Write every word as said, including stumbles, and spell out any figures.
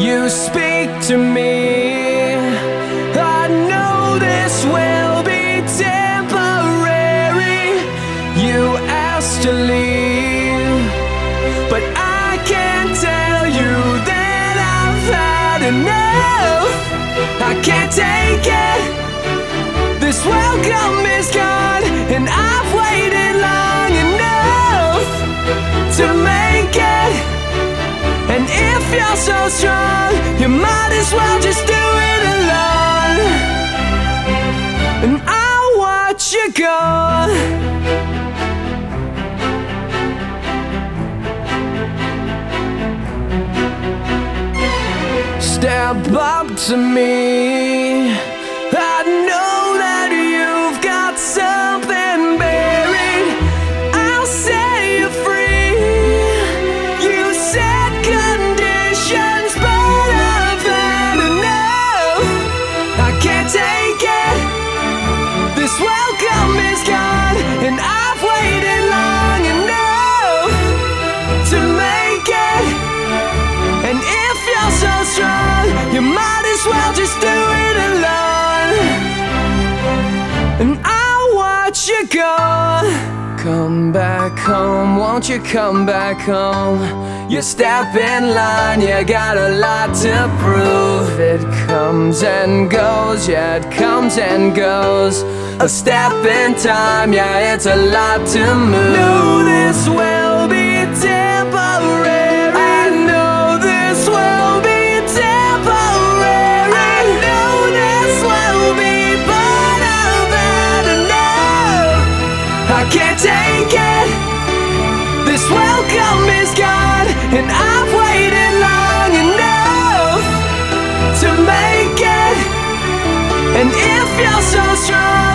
You speak to me. I know this will be temporary. You asked to leave, but I can't tell you that I've had enough. I can't take it. This welcome is gone, and I've waited long enough to make it. And if you're so strong, you might as well just do it alone. And I'll watch you go. Step up to me. I know that you've got something buried. I'll set you free. You set conditions, but I've had enough. I can't take it. This welcome is gone, and I've waited long enough to make it. And if you're so strong, you might as well just do it alone. And I'll watch you go. Come back home, won't you come back home? You step in line, you got a lot to prove. It comes and goes, yeah, it comes and goes. A step in time, yeah, it's a lot to move. Know this will be temporary. I know this will be temporary. I know this will be, but I've had enough. I can't take it. This welcome is gone, and I've waited long enough to make it. And if you're so strong,